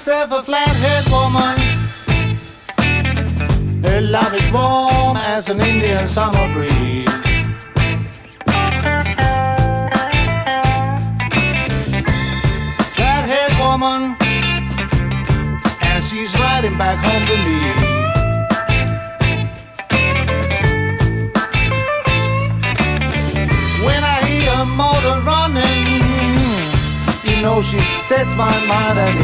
herself a flathead woman. Her love is warm as an Indian summer breeze. Flathead woman, and she's riding back home to me. When I hear a motor running, you know she sets my mind at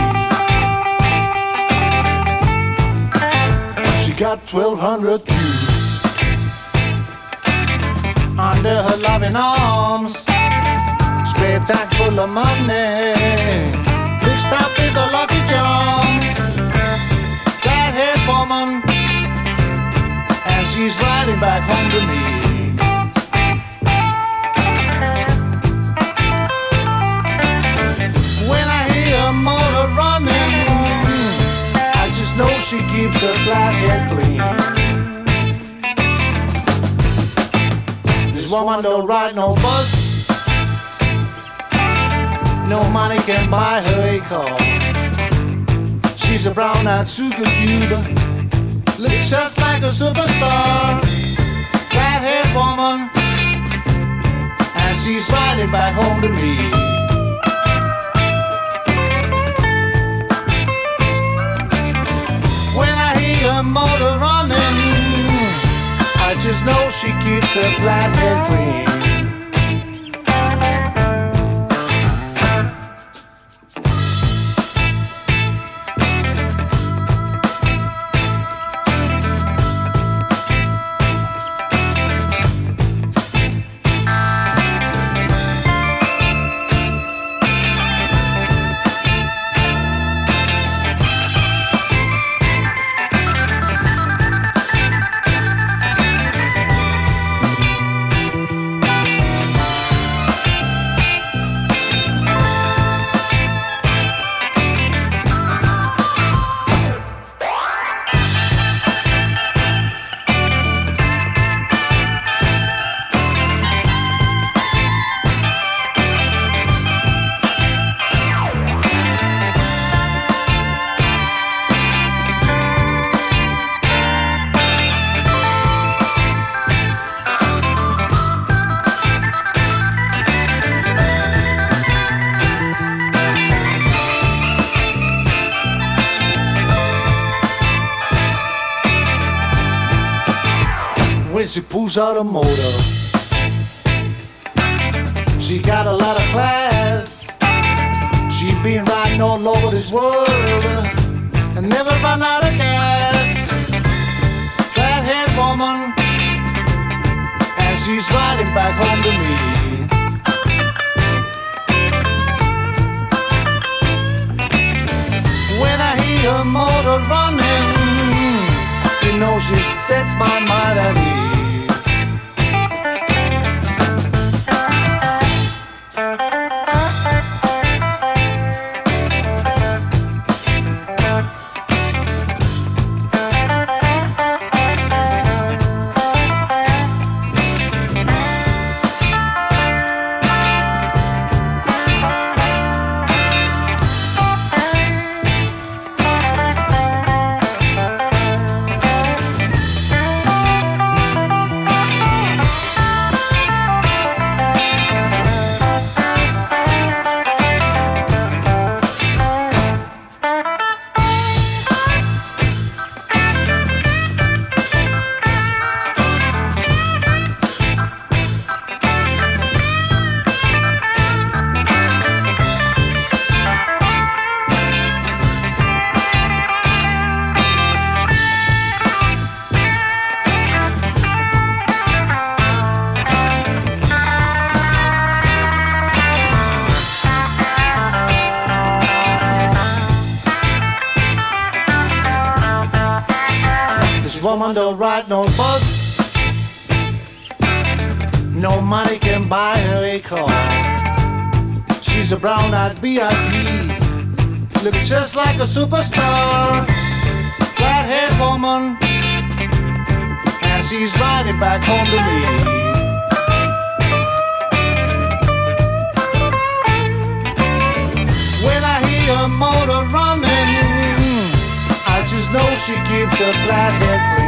ease. She got 1,200 cubes under her loving arms, spare tank full of money, mixed up with the Lucky Charms. Flathead woman, and she's riding back home to me. Motor running, I just know she keeps her flathead clean. This woman don't ride no bus, no money can buy her a car. She's a brown-eyed sugar cube, looks just like a superstar. Flathead woman, and she's riding back home to me. A motor running, I just know she keeps her flathead clean. When she pulls out a motor, she got a lot of class. She's been riding all over this world and never run out of gas. Flathead woman, and she's riding back home to me. When I hear a motor running, you know she sets my mind at ease. Woman don't ride no bus, no money can buy her a car. She's a brown-eyed VIP, looking just like a superstar. Flathead woman, and she's riding back home to me. When I hear a motor running, know she keeps her flathead clean.